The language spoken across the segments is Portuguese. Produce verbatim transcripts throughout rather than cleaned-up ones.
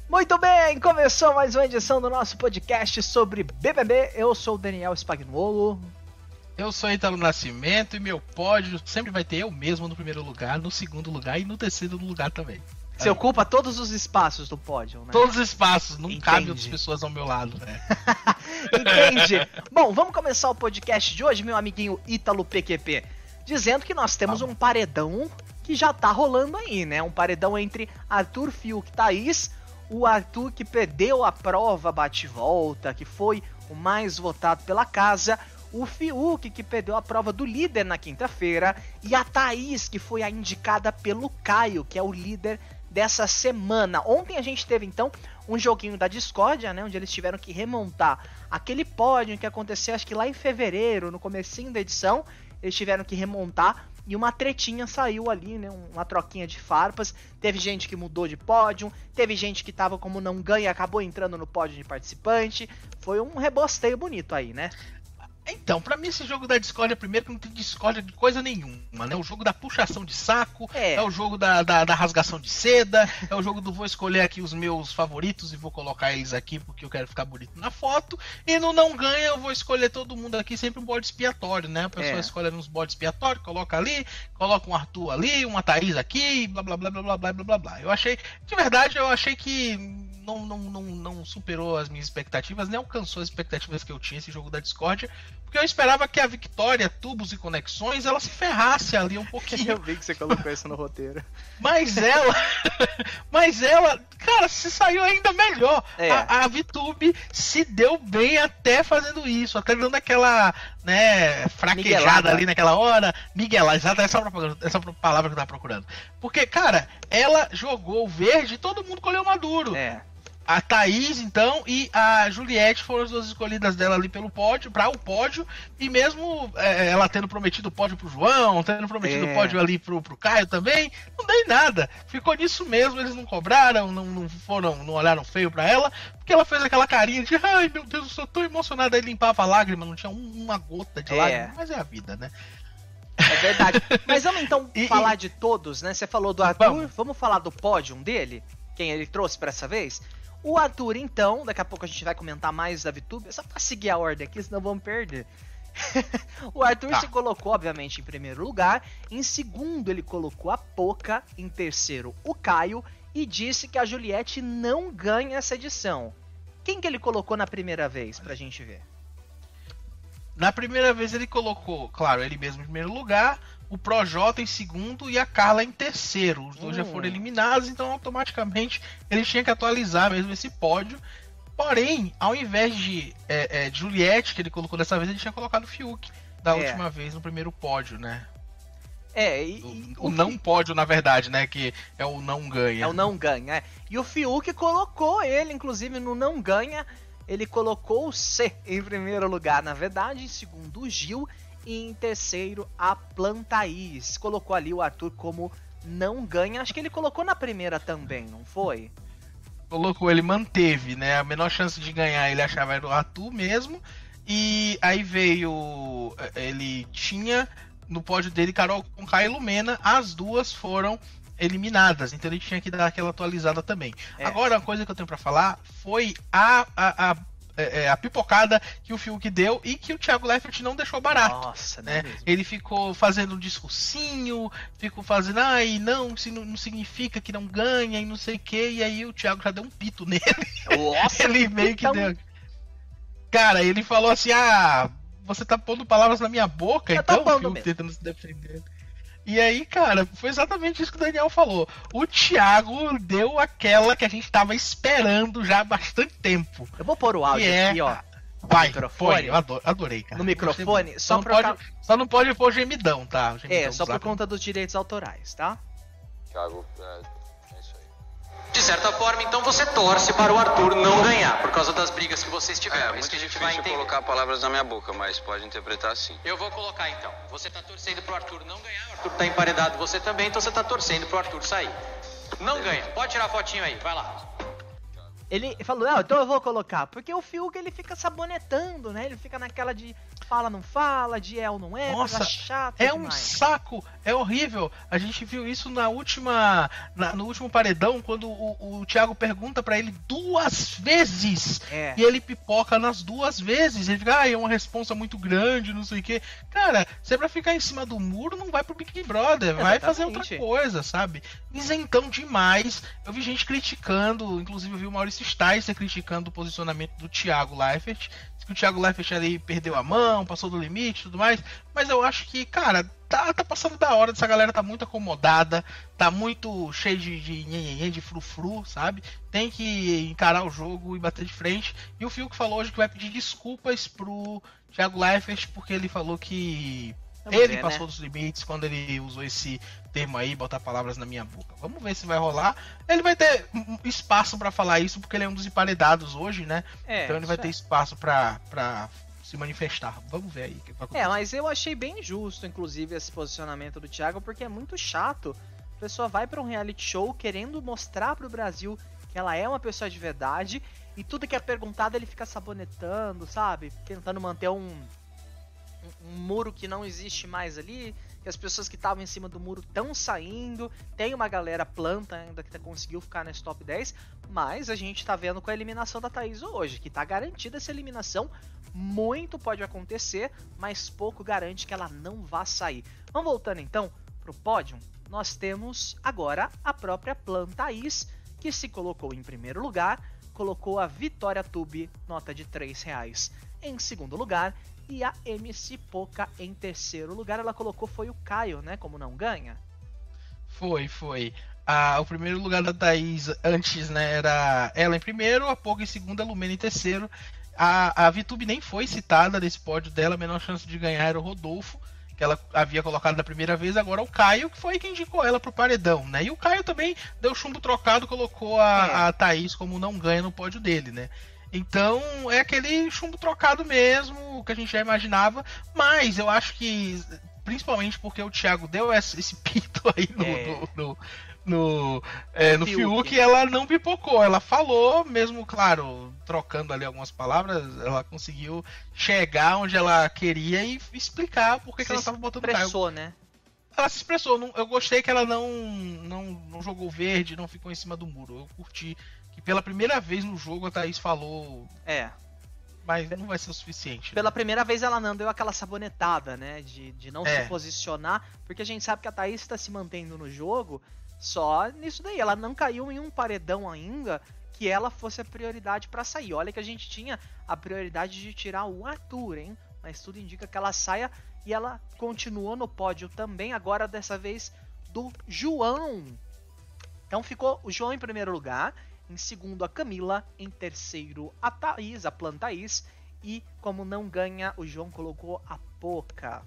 Muito bem, começou mais uma edição do nosso podcast sobre B B B. Eu sou o Daniel Spagnuolo. Eu sou Ítalo Nascimento e meu pódio sempre vai ter eu mesmo no primeiro lugar, no segundo lugar e no terceiro lugar também. Você Aí. ocupa todos os espaços do pódio, né? Todos os espaços, não Entendi. cabe outras pessoas ao meu lado, né? Entendi. Bom, vamos começar o podcast de hoje, meu amiguinho Ítalo P Q P, dizendo que nós temos ah. um paredão que já tá rolando aí, né? Um paredão entre Arthur, Fiuk e Thaís. O Arthur que perdeu a prova bate-volta, que foi o mais votado pela casa. O Fiuk que perdeu a prova do líder na quinta-feira. E a Thaís que foi a indicada pelo Caio, que é o líder dessa semana. Ontem a gente teve então um joguinho da discórdia, né? Onde eles tiveram que remontar aquele pódio que aconteceu acho que lá em fevereiro, no comecinho da edição. Eles tiveram que remontar. E uma tretinha saiu ali, né? Uma troquinha de farpas. Teve gente que mudou de pódio. Teve gente que tava como não ganha e acabou entrando no pódio de participante. Foi um rebosteio bonito aí, né? Então, pra mim esse jogo da discórdia, primeiro que não tem discórdia de coisa nenhuma, né? O jogo da puxação de saco, é, é o jogo da, da, da rasgação de seda, é o jogo do vou escolher aqui os meus favoritos e vou colocar eles aqui porque eu quero ficar bonito na foto, e no não ganha eu vou escolher todo mundo aqui, sempre um bode expiatório, né? A pessoa é. escolhe uns bodes expiatórios, coloca ali, coloca um Arthur ali, uma Thaís aqui, blá blá blá blá blá blá blá blá. Eu achei, de verdade, eu achei que não, não, não, não superou as minhas expectativas, nem alcançou as expectativas que eu tinha esse jogo da discórdia. Porque eu esperava que a Victória, Tubos e Conexões, ela se ferrasse ali um pouquinho. Eu vi que você colocou isso no roteiro. Mas ela... mas ela... Cara, se saiu ainda melhor. É. A, a VTube se deu bem até fazendo isso. Até dando aquela, né, fraquejada Miguelada. ali naquela hora. Miguelada, exato, essa, essa palavra que eu tava procurando. Porque, cara, ela jogou verde e todo mundo colheu maduro. É. A Thaís, então, e a Juliette foram as duas escolhidas dela ali pelo pódio, para o pódio, e mesmo é, ela tendo prometido o pódio pro João, tendo prometido o é. pódio ali pro, pro Caio também, não dei nada. Ficou nisso mesmo, eles não cobraram, não, não foram, não olharam feio pra ela, porque ela fez aquela carinha de ai meu Deus, eu sou tão emocionada, aí limpava a lágrima, não tinha uma gota de é. lágrima, mas é a vida, né? É verdade. Mas vamos então e, falar e... de todos, né? Você falou do Arthur, vamos, vamos falar do pódio dele, quem ele trouxe pra essa vez? O Arthur, então, daqui a pouco a gente vai comentar mais da VTube, é só pra seguir a ordem aqui, senão vamos perder. O Arthur ah. se colocou, obviamente, em primeiro lugar. Em segundo, ele colocou a Poca. Em terceiro, o Caio. E disse que a Juliette não ganha essa edição. Quem que ele colocou na primeira vez, pra gente ver? Na primeira vez ele colocou, claro, ele mesmo em primeiro lugar, o Projota em segundo e a Carla em terceiro. Os dois hum. já foram eliminados, então automaticamente ele tinha que atualizar mesmo esse pódio. Porém, ao invés de, é, é, de Juliette, que ele colocou dessa vez, ele tinha colocado o Fiuk da é. última vez no primeiro pódio, né? É, e, e o, o não pódio, na verdade, né? Que é o não ganha. É o não ganha, é. E o Fiuk colocou ele, inclusive, no não ganha. Ele colocou o C em primeiro lugar, na verdade, em segundo o Gil e em terceiro a Plantaís. Colocou ali o Arthur como não ganha, acho que ele colocou na primeira também, não foi? Colocou, ele manteve, né, a menor chance de ganhar ele achava era o Arthur mesmo, e aí veio, ele tinha no pódio dele Carol Conká e Lumena, as duas foram eliminadas, então ele tinha que dar aquela atualizada também. É. Agora, a coisa que eu tenho pra falar foi a, a, a, a, a pipocada que o Fiuk deu e que o Thiago Leifert não deixou barato. Nossa, né? Ele ficou fazendo um discursinho, ficou fazendo, ai, não, se não, não significa que não ganha e não sei o que, e aí o Thiago já deu um pito nele. Nossa, ele meio que então... deu. Cara, ele falou assim, ah, você tá pondo palavras na minha boca, eu então, o Fiuk tentando se defender. E aí, cara, foi exatamente isso que o Daniel falou. O Thiago deu aquela que a gente tava esperando já há bastante tempo. Eu vou pôr o áudio é... aqui, ó. Vai, põe, eu adoro, adorei, cara. No microfone, só, só, não pra... pode, só não pode pôr gemidão, tá? Gemidão é, só por conta dos direitos autorais, tá? Thiago, é, é isso aí. De certa forma, então você torce para o Arthur não ganhar, por causa das brigas que vocês tiveram. É, é muito que a gente vai entender. Colocar palavras na minha boca, mas pode interpretar assim. Eu vou colocar então. Você tá torcendo pro Arthur não ganhar, o Arthur tá emparedado, você também, então você tá torcendo pro Arthur sair. Não ganha. Pode tirar a fotinho aí, vai lá. Ele falou, não, então eu vou colocar, porque o Fiuk ele fica sabonetando, né? Ele fica naquela de fala, não fala, de El não é, Nossa, chato é demais. um saco, é horrível. A gente viu isso na última, na, no último paredão, quando o, o Thiago pergunta pra ele duas vezes, é. e ele pipoca nas duas vezes. Ele fica, ah, é uma responsa muito grande, não sei o que. Cara, se é pra ficar em cima do muro, não vai pro Big Brother, vai Exatamente. fazer outra coisa, sabe? Isentão demais. Eu vi gente criticando, inclusive eu vi o Maurício Sticer criticando o posicionamento do Thiago Leifert, que o Thiago Leifert ali perdeu a mão, passou do limite e tudo mais, mas eu acho que, cara, tá, tá passando da hora dessa galera, tá muito acomodada, tá muito cheio de, de nhenhenhen, de frufru, sabe? Tem que encarar o jogo e bater de frente. E o Fiuk falou hoje que vai pedir desculpas pro Thiago Leifert, porque ele falou que Vamos ele ver, passou né? dos limites quando ele usou esse termo aí, botar palavras na minha boca. Vamos ver se vai rolar. Ele vai ter espaço pra falar isso, porque ele é um dos emparedados hoje, né? É, então ele vai ter é. espaço pra, pra se manifestar. Vamos ver aí o que vai acontecer. É, mas eu achei bem justo, inclusive, esse posicionamento do Thiago, porque é muito chato. A pessoa vai pra um reality show querendo mostrar pro Brasil que ela é uma pessoa de verdade, e tudo que é perguntado ele fica sabonetando, sabe? Tentando manter um... um muro que não existe mais ali, que as pessoas que estavam em cima do muro estão saindo, tem uma galera planta ainda que conseguiu ficar nesse top dez, mas a gente tá vendo com a eliminação da Thaís hoje, que tá garantida essa eliminação, muito pode acontecer, mas pouco garante que ela não vá sair. Vamos voltando então pro pódio, nós temos agora a própria Plan Thaís, que se colocou em primeiro lugar, colocou a Vitória Tube, nota de três reais, em segundo lugar, e a M C Poca em terceiro lugar. Ela colocou foi o Caio, né? Como não ganha. Foi, foi. Ah, o primeiro lugar da Thaís antes, né? Era ela em primeiro, a Poca em segundo, a Lumena em terceiro. A, a Vitube nem foi citada nesse pódio dela. A menor chance de ganhar era o Rodolfo, que ela havia colocado da primeira vez. Agora o Caio, que foi quem indicou ela pro paredão, né? E o Caio também deu chumbo trocado, colocou a, é. a Thaís como não ganha no pódio dele, né? Então é aquele chumbo trocado mesmo, que a gente já imaginava, mas eu acho que, principalmente porque o Thiago deu esse, esse pito aí no, é. no, no, no, é, no Fiuk, ela não pipocou, ela falou, mesmo, claro, trocando ali algumas palavras, ela conseguiu chegar onde ela queria e explicar por que ela estava botando o Caio. Expressou, né? Ela se expressou, não, eu gostei que ela não, não, não jogou verde, não ficou em cima do muro, eu curti. Que pela primeira vez no jogo a Thaís falou. É. Mas não vai ser o suficiente. Pela né? primeira vez ela não deu aquela sabonetada, né? De, de não é. se posicionar. Porque a gente sabe que a Thaís está se mantendo no jogo só nisso daí. Ela não caiu em um paredão ainda que ela fosse a prioridade para sair. Olha que a gente tinha a prioridade de tirar o Arthur, hein? Mas tudo indica que ela saia e ela continuou no pódio também. Agora dessa vez do João. Então ficou o João em primeiro lugar. Em segundo, a Camila. Em terceiro, a Thaís, a Plan Thaís. E como não ganha, o João colocou a Poca.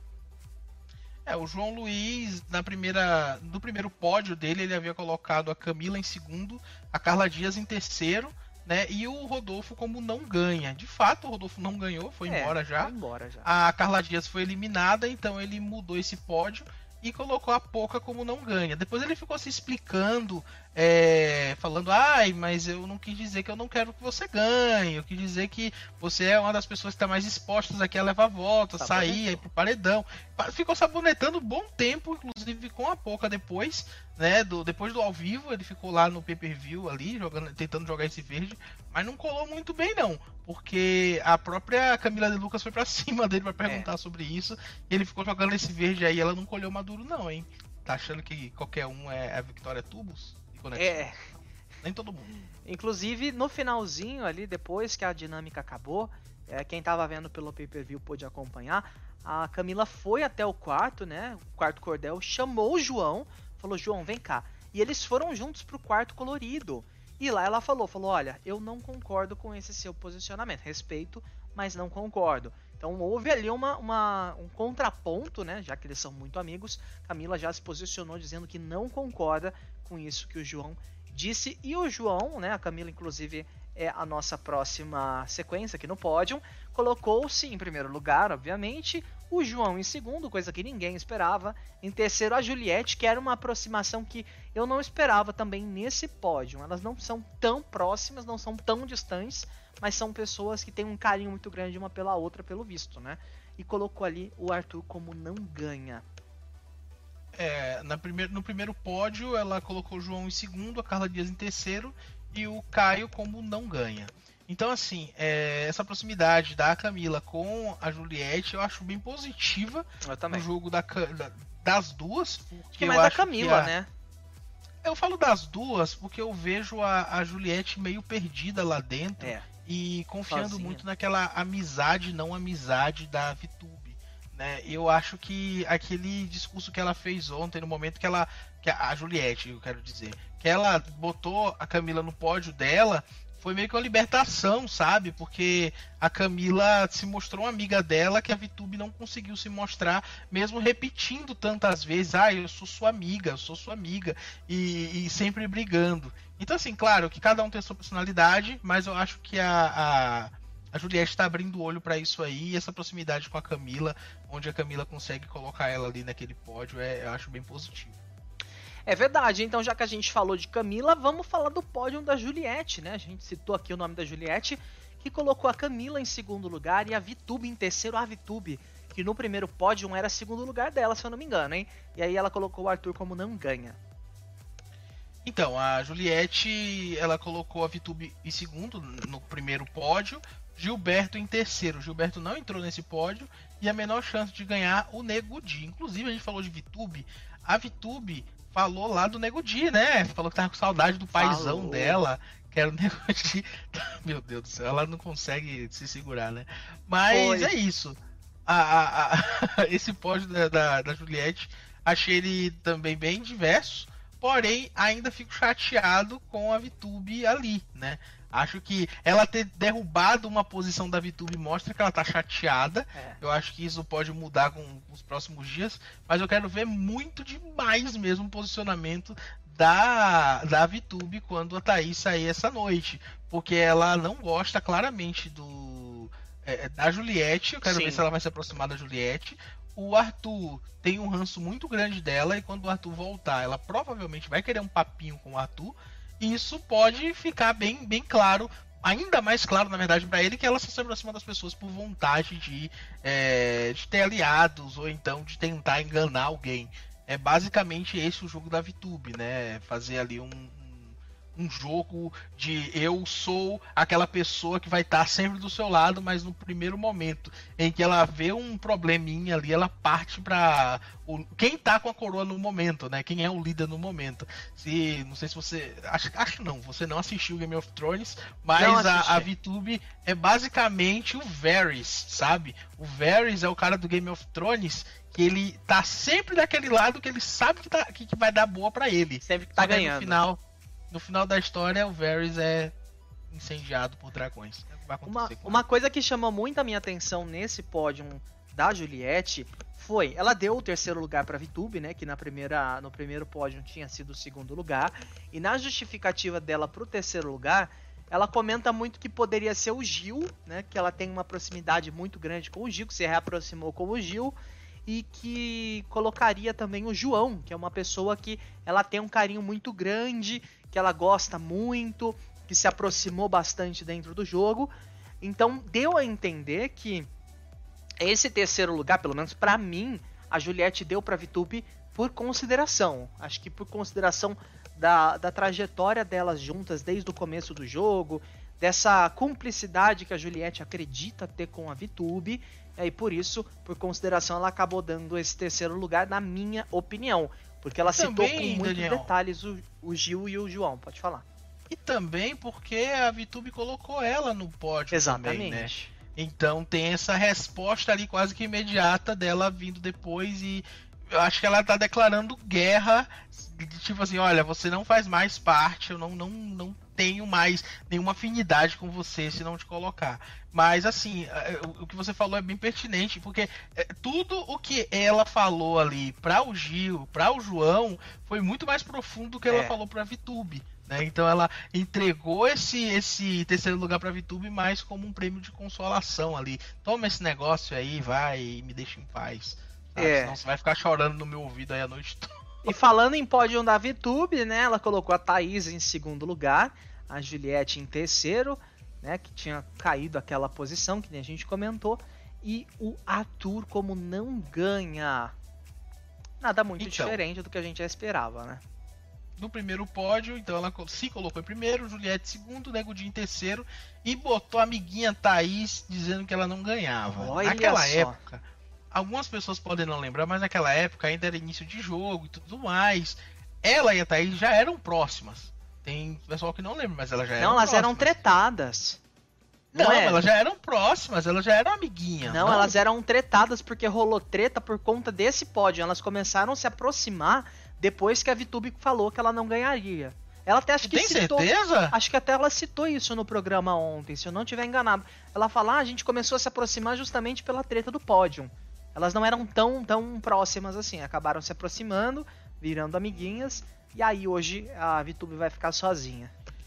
É, o João Luiz, na primeira, no primeiro pódio dele, ele havia colocado a Camila em segundo, a Carla Dias em terceiro, né? E o Rodolfo como não ganha. De fato, o Rodolfo não ganhou, foi é, embora já. Foi embora já. A Carla Dias foi eliminada, então ele mudou esse pódio e colocou a Poca como não ganha. Depois ele ficou se explicando, é, falando, ai, mas eu não quis dizer que eu não quero que você ganhe, eu quis dizer que você é uma das pessoas que está mais expostas aqui a levar votos, a sair, a ir pro paredão. Ficou sabonetando um bom tempo, inclusive com a Poca depois, né, do, depois do ao vivo, ele ficou lá no pay-per-view ali, jogando, tentando jogar esse verde, mas não colou muito bem não, porque a própria Camila de Lucas foi pra cima dele pra perguntar é. sobre isso, e ele ficou jogando esse verde aí, ela não colheu maduro não, hein? Tá achando que qualquer um é a Vitória Tubos? É. Nem todo mundo. Inclusive, no finalzinho ali, depois que a dinâmica acabou, é, quem tava vendo pelo pay-per-view pôde acompanhar, a Camila foi até o quarto, né? O quarto cordel, chamou o João, falou, João, vem cá. E eles foram juntos pro quarto colorido. E lá ela falou, falou, olha, eu não concordo com esse seu posicionamento. Respeito, mas não concordo. Então houve ali uma, uma, um contraponto, né? Já que eles são muito amigos. Camila já se posicionou dizendo que não concorda com isso que o João disse. E o João, né? A Camila, inclusive, é a nossa próxima sequência aqui no pódio. Colocou-se em primeiro lugar, obviamente. O João em segundo, coisa que ninguém esperava. Em terceiro, a Juliette, que era uma aproximação que eu não esperava também nesse pódio. Elas não são tão próximas, não são tão distantes, mas são pessoas que têm um carinho muito grande uma pela outra, pelo visto, né? e colocou ali o Arthur como não ganha. É, na primeir, no primeiro pódio ela colocou o João em segundo, a Carla Dias em terceiro e o Caio como não ganha. Então assim, é, essa proximidade da Camila com a Juliette eu acho bem positiva no jogo da, da, das duas. Que mais da Camila, a, né? Eu falo das duas porque eu vejo a, a Juliette meio perdida lá dentro é. e confiando Sozinha. muito naquela amizade, não amizade da VTube. Né? Eu acho que aquele discurso que ela fez ontem, no momento que ela. Que a Juliette, eu quero dizer, que ela botou a Camila no pódio dela, foi meio que uma libertação, sabe? Porque a Camila se mostrou uma amiga dela que a VTube não conseguiu se mostrar, mesmo repetindo tantas vezes, ah, eu sou sua amiga, eu sou sua amiga, e, e sempre brigando. Então, assim, claro que cada um tem a sua personalidade, mas eu acho que a, a, a Juliette está abrindo o olho para isso aí, e essa proximidade com a Camila, onde a Camila consegue colocar ela ali naquele pódio, é, eu acho bem positivo. É verdade, então já que a gente falou de Camila, vamos falar do pódio da Juliette, né? A gente citou aqui o nome da Juliette, que colocou a Camila em segundo lugar e a VTube em terceiro. A VTube, que no primeiro pódio era segundo lugar dela, se eu não me engano, hein? E aí ela colocou o Arthur como não ganha. Então, a Juliette, ela colocou a VTube em segundo no primeiro pódio, Gilberto em terceiro. Gilberto não entrou nesse pódio e a menor chance de ganhar o Nego Di. Inclusive, a gente falou de VTube, a VTube falou lá do Nego Di, né? Falou que tava com saudade do paizão falou. dela, que era o Nego Di. Meu Deus do céu, ela não consegue se segurar, né? Mas Foi. é isso. A, a, a, esse pódio da, da, da Juliette, achei ele também bem diverso, porém ainda fico chateado com a VTube ali, né? Acho que ela ter derrubado uma posição da VTube mostra que ela tá chateada. É. Eu acho que isso pode mudar com os próximos dias. Mas eu quero ver muito demais mesmo o posicionamento da, da VTube quando a Thaís sair essa noite. Porque ela não gosta claramente do é, da Juliette. Eu quero Sim. ver se ela vai se aproximar da Juliette. O Arthur tem um ranço muito grande dela. E quando o Arthur voltar, ela provavelmente vai querer um papinho com o Arthur. Isso pode ficar bem, bem claro, ainda mais claro, na verdade, para ele, que ela se aproxima das pessoas por vontade de, é, de ter aliados ou então de tentar enganar alguém. É basicamente esse o jogo da VTube, né? Fazer ali um, um jogo de eu sou aquela pessoa que vai estar sempre do seu lado, mas no primeiro momento em que ela vê um probleminha ali, ela parte para o, quem tá com a coroa no momento, né? Quem é o líder no momento. Se, não sei se você... Acho, acho não, você não assistiu Game of Thrones, mas a, a VTube é basicamente o Varys, sabe? O Varys é o cara do Game of Thrones que ele tá sempre daquele lado que ele sabe que, tá, que, que vai dar boa para ele. Sempre que tá ganhando. No final... No final da história, o Varys é incendiado por dragões. Vai uma, uma coisa que chamou muito a minha atenção nesse pódio da Juliette foi... Ela deu o terceiro lugar para a VTube, né? Que na primeira, no primeiro pódio tinha sido o segundo lugar. E na justificativa dela para o terceiro lugar, ela comenta muito que poderia ser o Gil, né? Que ela tem uma proximidade muito grande com o Gil, que se reaproximou com o Gil. E que colocaria também o João, que é uma pessoa que ela tem um carinho muito grande, que ela gosta muito, que se aproximou bastante dentro do jogo. Então deu a entender que esse terceiro lugar, pelo menos pra mim, a Juliette deu pra VTube por consideração. Acho que por consideração da, da trajetória delas juntas desde o começo do jogo, dessa cumplicidade que a Juliette acredita ter com a VTube. E por isso, por consideração, ela acabou dando esse terceiro lugar, na minha opinião. Porque ela citou com muitos Daniel. detalhes o, o Gil e o João. Pode falar. E também porque a VTube colocou ela no pódio. Exatamente. Também, né? Então tem essa resposta ali quase que imediata dela vindo depois. E eu acho que ela tá declarando guerra. De, tipo assim, olha, você não faz mais parte, eu não, não, não tenho mais nenhuma afinidade com você se não te colocar. Mas assim, o que você falou é bem pertinente, porque tudo o que ela falou ali para o Gil, para o João, foi muito mais profundo do que é. ela falou para a VTube, né? Então ela entregou esse, esse terceiro lugar para a VTube mais como um prêmio de consolação ali. Toma esse negócio aí, vai e me deixa em paz. Tá? É. Senão você vai ficar chorando no meu ouvido aí a noite toda. E falando em pódio da VTube, né, ela colocou a Thaís em segundo lugar, a Juliette em terceiro, né, que tinha caído aquela posição, que nem a gente comentou, e o Arthur como não ganha. Nada muito então, diferente do que a gente já esperava, né? No primeiro pódio, então ela se colocou em primeiro, Juliette em segundo, Nego Di em terceiro e botou a amiguinha Thaís dizendo que ela não ganhava. Olha naquela só. época, algumas pessoas podem não lembrar, mas naquela época ainda era início de jogo e tudo mais. Ela e a Thaís já eram próximas. Tem pessoal que não lembra, mas elas já eram Não, elas próximas. eram tretadas. Não, Não é? elas já eram próximas, elas já eram amiguinhas. Não, não, elas eram tretadas porque rolou treta por conta desse pódio. Elas começaram a se aproximar depois que a VTube falou que ela não ganharia. Ela até acho que Tem citou, certeza? Acho que até ela citou isso no programa ontem, se eu não estiver enganado. Ela falou, ah, a gente começou a se aproximar justamente pela treta do pódio. Elas não eram tão, tão próximas assim, acabaram se aproximando, virando amiguinhas, e aí hoje a VTube vai ficar sozinha.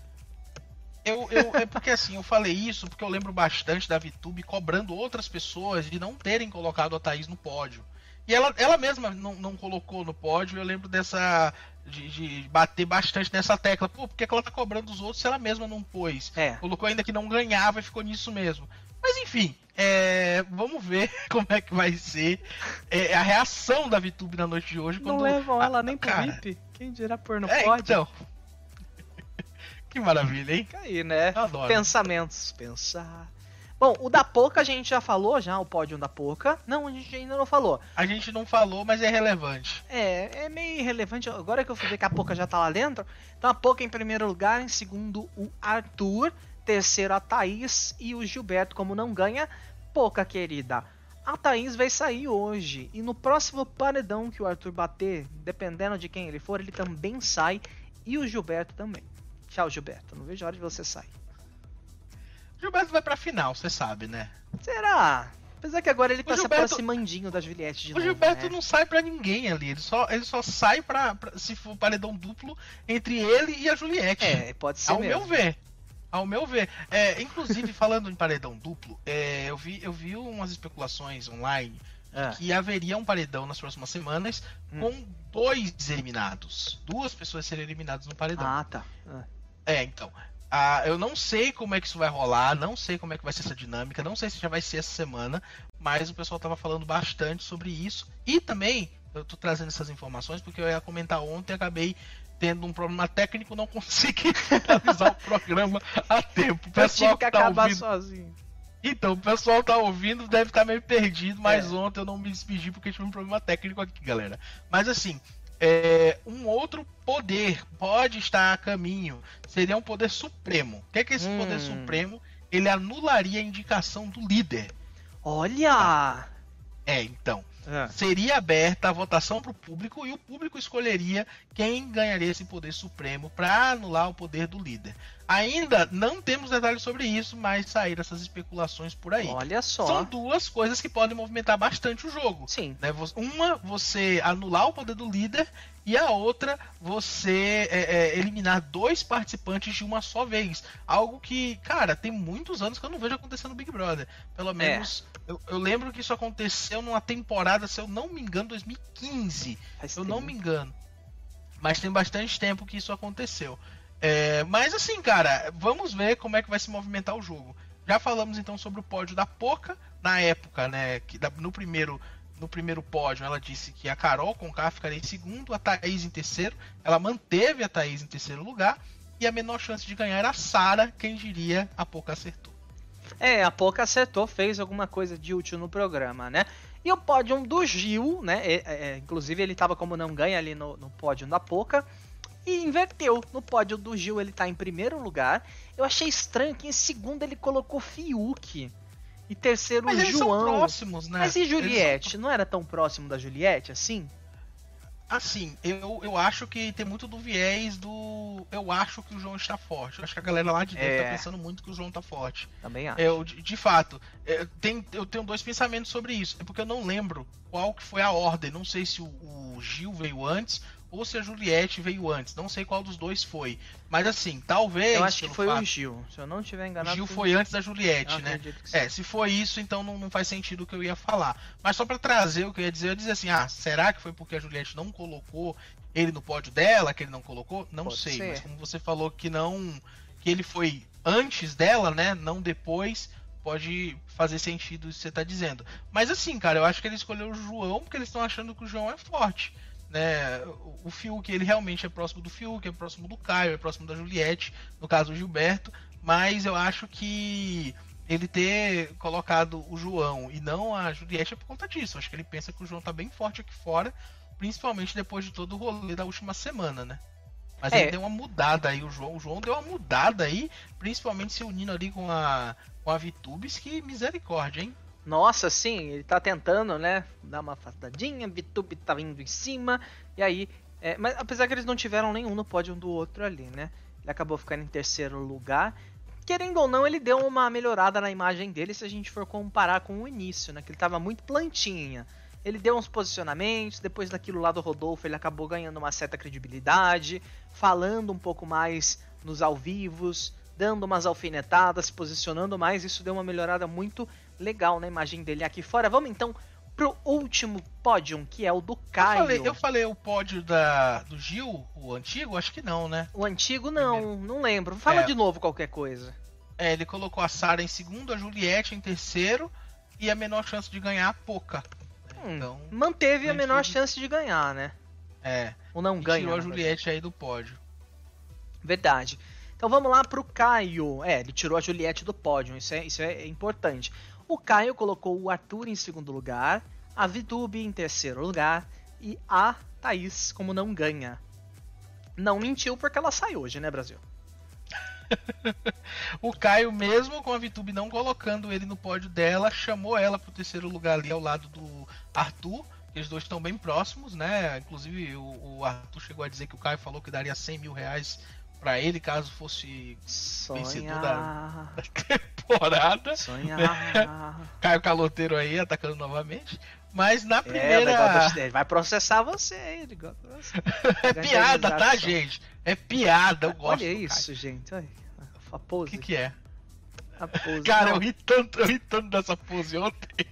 Eu, eu, é porque assim, eu falei isso porque eu lembro bastante da VTube cobrando outras pessoas de não terem colocado a Thaís no pódio. E ela, ela mesma não, não colocou no pódio, eu lembro dessa. De, de bater bastante nessa tecla. Pô, por que ela tá cobrando os outros se ela mesma não pôs? É. Colocou ainda que não ganhava e ficou nisso mesmo. Mas enfim, é, vamos ver como é que vai ser é, a reação da VTube na noite de hoje. Não quando levam ela a, nem pro cara, V I P. Quem dirá pôr no é, pódio? então. Que maravilha, hein? Fica aí, né? Adoro. Pensamentos. Pensar. Bom, o da Poca a gente já falou, já, o pódio da Poca. Não, a gente ainda não falou. A gente não falou, mas é relevante. É, é meio irrelevante. Agora que eu fui ver que a Poca já tá lá dentro. Então a Poca em primeiro lugar, em segundo o Arthur, terceiro a Thaís e o Gilberto como não ganha. Poca, querida, a Thaís vai sair hoje. E no próximo paredão que o Arthur bater, dependendo de quem ele for, ele também sai. E o Gilberto também. Tchau, Gilberto. Não vejo a hora de você sair. Gilberto vai pra final, você sabe, né? Será? Apesar que agora ele tá Gilberto, se aproximandinho da Juliette de o novo, Gilberto né? não sai pra ninguém ali. Ele só, ele só sai pra, pra se for paredão duplo entre ele e a Juliette. É, pode ser Ao mesmo. meu ver. Ao meu ver. É, inclusive, falando em paredão duplo, é, eu, vi, eu vi umas especulações online Ah. que haveria um paredão nas próximas semanas Hum. com dois eliminados. Duas pessoas serem eliminadas no paredão. Ah, tá. Ah. É, então. Ah, eu não sei como é que isso vai rolar, não sei como é que vai ser essa dinâmica, não sei se já vai ser essa semana, mas o pessoal tava falando bastante sobre isso. E também, eu tô trazendo essas informações porque eu ia comentar ontem e acabei tendo um problema técnico, não consegui finalizar o programa a tempo. O Eu pessoal tive que tá acabar ouvindo... sozinho. Então, o pessoal tá ouvindo, deve estar meio perdido, mas É. ontem eu não me despedi porque tive um problema técnico aqui, galera. Mas assim, é, um outro poder pode estar a caminho, seria um poder supremo. O que é que esse Hum. poder supremo? Ele anularia a indicação do líder. Olha! É, então. Ah. Seria aberta a votação para o público e o público escolheria quem ganharia esse poder supremo para anular o poder do líder. Ainda não temos detalhes sobre isso, mas saíram essas especulações por aí. Olha só. São duas coisas que podem movimentar bastante o jogo. Sim. Né? Uma, você anular o poder do líder, e a outra, você é, é, eliminar dois participantes de uma só vez. Algo que, cara, tem muitos anos que eu não vejo acontecer no Big Brother. Pelo menos, é. eu, eu lembro que isso aconteceu numa temporada, se eu não me engano, dois mil e quinze. Faz eu tempo. não me engano. Mas tem bastante tempo que isso aconteceu. É, mas assim, cara, vamos ver como é que vai se movimentar o jogo. Já falamos então sobre o pódio da Poca na época, né? Que no primeiro, no primeiro pódio ela disse que a Carol Conká ficaria em segundo, a Thaís em terceiro. Ela manteve a Thaís em terceiro lugar e a menor chance de ganhar era a Sara, quem diria, a Poca acertou. É, a Poca acertou, fez alguma coisa de útil no programa, né? E o pódio do Gil, né? É, é, inclusive ele tava como não ganha ali no, no pódio da Poca. E inverteu. No pódio do Gil ele tá em primeiro lugar. Eu achei estranho que em segundo ele colocou Fiuk. E terceiro Mas o eles João. são próximos, né? Mas e Juliette? São... Não era tão próximo da Juliette assim? Assim, eu, eu acho que tem muito do viés do... Eu acho que o João está forte. Eu acho que a galera lá de dentro É. tá pensando muito que o João tá forte. Também acho. Eu, de, de fato, é, tem, eu tenho dois pensamentos sobre isso. É porque eu não lembro qual que foi a ordem. Não sei se o, o Gil veio antes ou se a Juliette veio antes. Não sei qual dos dois foi. Mas assim, talvez... Eu acho que pelo foi fato, o Gil. Se eu não estiver o enganado. Gil foi antes da Juliette, Eu né? acredito que sim. É, se for isso, então não, não faz sentido o que eu ia falar. Mas só pra trazer o que eu ia dizer, eu ia dizer assim, ah, será que foi porque a Juliette não colocou ele no pódio dela, que ele não colocou? Não Pode sei, ser. mas como você falou que não, que ele foi antes dela, né, não depois, pode fazer sentido isso que você tá dizendo. Mas assim, cara, eu acho que ele escolheu o João porque eles estão achando que o João é forte, né? O Fiuk, ele realmente é próximo do Fiuk, é próximo do Caio, é próximo da Juliette, no caso do Gilberto, mas eu acho que ele ter colocado o João e não a Juliette é por conta disso. Eu acho que ele pensa que o João tá bem forte aqui fora, principalmente depois de todo o rolê da última semana, né? Mas é. Ele deu uma mudada aí, o João, o João deu uma mudada aí, principalmente se unindo ali com a, com a Vitubes, que misericórdia, hein? Nossa, sim, ele tá tentando, né, dar uma afastadinha, Vitube tá vindo em cima, e aí, é, mas apesar que eles não tiveram nenhum no pódio um do outro ali, né, ele acabou ficando em terceiro lugar, querendo ou não, ele deu uma melhorada na imagem dele se a gente for comparar com o início, né, que ele tava muito plantinha. Ele deu uns posicionamentos, depois daquilo lá do Rodolfo ele acabou ganhando uma certa credibilidade, falando um pouco mais nos ao vivos, dando umas alfinetadas, se posicionando mais, isso deu uma melhorada muito legal na imagem dele aqui fora. Vamos então pro último pódio, que é o do Caio. Eu falei, eu falei o pódio da, do Gil, o antigo? Acho que não, né? O antigo não, Primeiro. não lembro. Fala é. de novo qualquer coisa. É, ele colocou a Sara em segundo, a Juliette em terceiro e a menor chance de ganhar a Poca. Então, manteve a menor chance de ganhar, né? É. Ou não ganha. Tirou a Juliette aí do pódio. Verdade. Então vamos lá pro Caio. É, ele tirou a Juliette do pódio, isso é, isso é importante. O Caio colocou o Arthur em segundo lugar, a Vitube em terceiro lugar e a Thaís como não ganha. Não mentiu porque ela sai hoje, né, Brasil? O Caio, mesmo com a Vitube não colocando ele no pódio dela, chamou ela pro terceiro lugar ali ao lado do Arthur. Eles dois estão bem próximos, né? Inclusive o, o Arthur chegou a dizer que o Caio falou que daria cem mil reais pra ele caso fosse Sonhar. vencedor da, da temporada. Sonhar. Caio Caloteiro aí atacando novamente. Mas na primeira. É, ele vai processar você, ele gosta de você. É piada, tá, gente? É piada, eu gosto. Olha isso, Caio. Gente. Olha a pose. O que, que é? A pose. Cara, eu ri, tanto, eu ri tanto dessa pose ontem.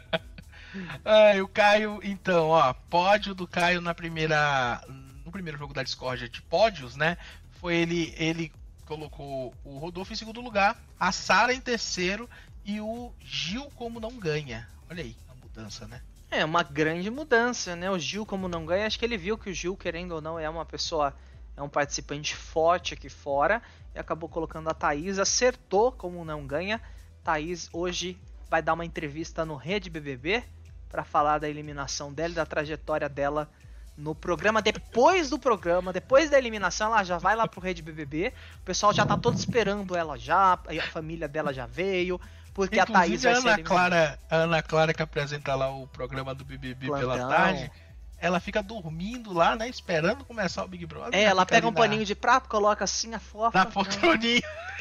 Ai, o Caio, então, ó, pódio do Caio na primeira. No primeiro jogo da Discord de pódios, né? Foi ele. Ele colocou o Rodolfo em segundo lugar, a Sara em terceiro e o Gil como não ganha. Olha aí, a mudança, né? É uma grande mudança, né? O Gil como não ganha, acho que ele viu que o Gil, querendo ou não, é uma pessoa, é um participante forte aqui fora e acabou colocando a Thaís, acertou como não ganha. Thaís hoje vai dar uma entrevista no Rede B B B para falar da eliminação dela e da trajetória dela no programa. Depois do programa, depois da eliminação, ela já vai lá pro Rede B B B. O pessoal já tá todo esperando ela já, a família dela já veio. Porque inclusive, a Thaís vai a Ana ser Clara, a Ana Clara que apresenta lá o programa do B B B Plantão. Pela tarde, ela fica dormindo lá, né, esperando começar o Big Brother. É, ela pega um na... paninho de prato, coloca assim a fofa. Na poltroninha.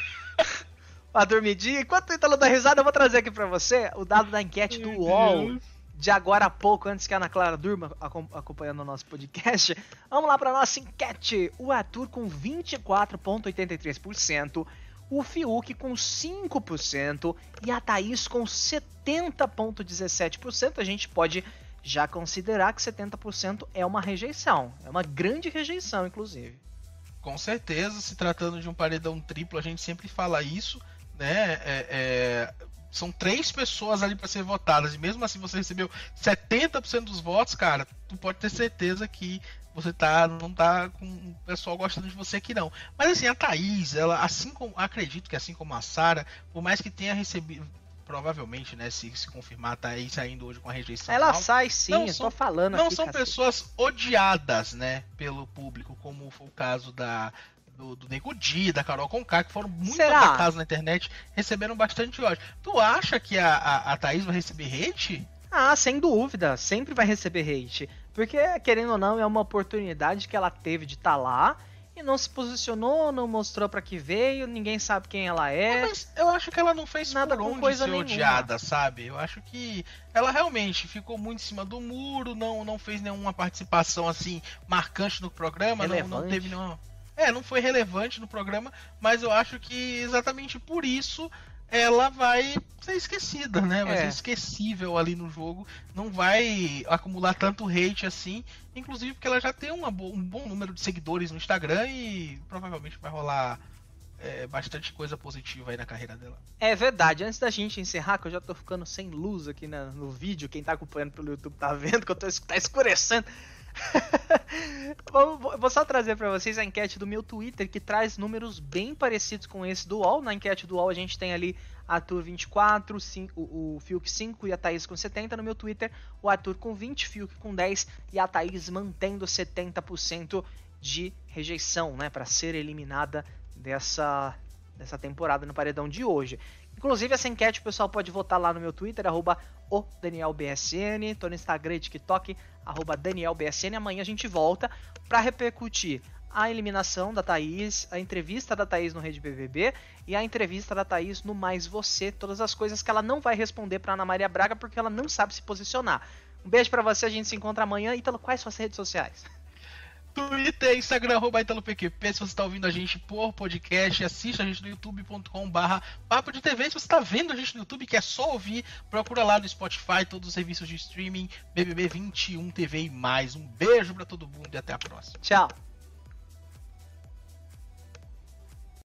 Pra dormidinha. Enquanto o Ítalo dá risada, eu vou trazer aqui pra você o dado da enquete do U O L de agora a pouco, antes que a Ana Clara durma acompanhando o nosso podcast. Vamos lá pra nossa enquete. O Arthur com vinte e quatro vírgula oitenta e três por cento, o Fiuk com cinco por cento e a Thaís com setenta vírgula dezessete por cento. A gente pode já considerar que setenta por cento é uma rejeição. É uma grande rejeição, inclusive. Com certeza, se tratando de um paredão triplo, a gente sempre fala isso, né? É, é, são três pessoas ali para ser votadas, e mesmo assim você recebeu setenta por cento dos votos, cara, tu pode ter certeza que você tá, não tá com o pessoal gostando de você aqui não. Mas assim, a Thaís, ela, assim como, acredito que assim como a Sara, por mais que tenha recebido, provavelmente, né, se, se confirmar, tá aí saindo hoje com a rejeição ela alta, sai sim, eu são, tô falando não aqui, são cacete. Pessoas odiadas, né, pelo público, como foi o caso da do, do Nego Di, da Carol Conká, que foram muito atacados na internet, receberam bastante ódio. Tu acha que a, a, a Thaís vai receber hate? Ah, sem dúvida, sempre vai receber hate, porque, querendo ou não, é uma oportunidade que ela teve de estar tá lá e não se posicionou, não mostrou pra que veio, ninguém sabe quem ela é. Mas eu acho que ela não fez nada por com onde coisa ser nenhuma. odiada, sabe? Eu acho que ela realmente ficou muito em cima do muro, não, não fez nenhuma participação assim marcante no programa, não, não teve nenhuma... É, não foi relevante no programa, mas eu acho que exatamente por isso ela vai ser esquecida, né? Vai é. ser esquecível ali no jogo, não vai acumular tanto hate assim, inclusive porque ela já tem uma bo- um bom número de seguidores no Instagram e provavelmente vai rolar é, bastante coisa positiva aí na carreira dela. É verdade. Antes da gente encerrar, que eu já tô ficando sem luz aqui na, no vídeo, quem tá acompanhando pelo YouTube tá vendo que eu tô tá escurecendo. Vou só trazer pra vocês a enquete do meu Twitter, que traz números bem parecidos com esse do U O L. Na enquete do U O L a gente tem ali Arthur vinte e quatro, o, o Fiuk cinco e a Thaís com setenta. No meu Twitter, o Arthur com vinte, Fiuk com dez e a Thaís mantendo setenta por cento de rejeição, né, para ser eliminada dessa, dessa temporada no paredão de hoje. Inclusive, essa enquete o pessoal pode votar lá no meu Twitter, arroba o DanielBSN, tô no Instagram e TikTok, arroba DanielBSN. Amanhã a gente volta para repercutir a eliminação da Thaís, a entrevista da Thaís no Rede B B B e a entrevista da Thaís no Mais Você, todas as coisas que ela não vai responder para Ana Maria Braga porque ela não sabe se posicionar. Um beijo para você, a gente se encontra amanhã. Ítalo, quais suas redes sociais? Twitter, Instagram, arroba ItaloPQP. Se você está ouvindo a gente por podcast, assista a gente no youtube ponto com barra papo de T V. Se você está vendo a gente no YouTube, que é só ouvir, procura lá no Spotify, todos os serviços de streaming, B B B vinte e um T V e mais. Um beijo para todo mundo e até a próxima. Tchau.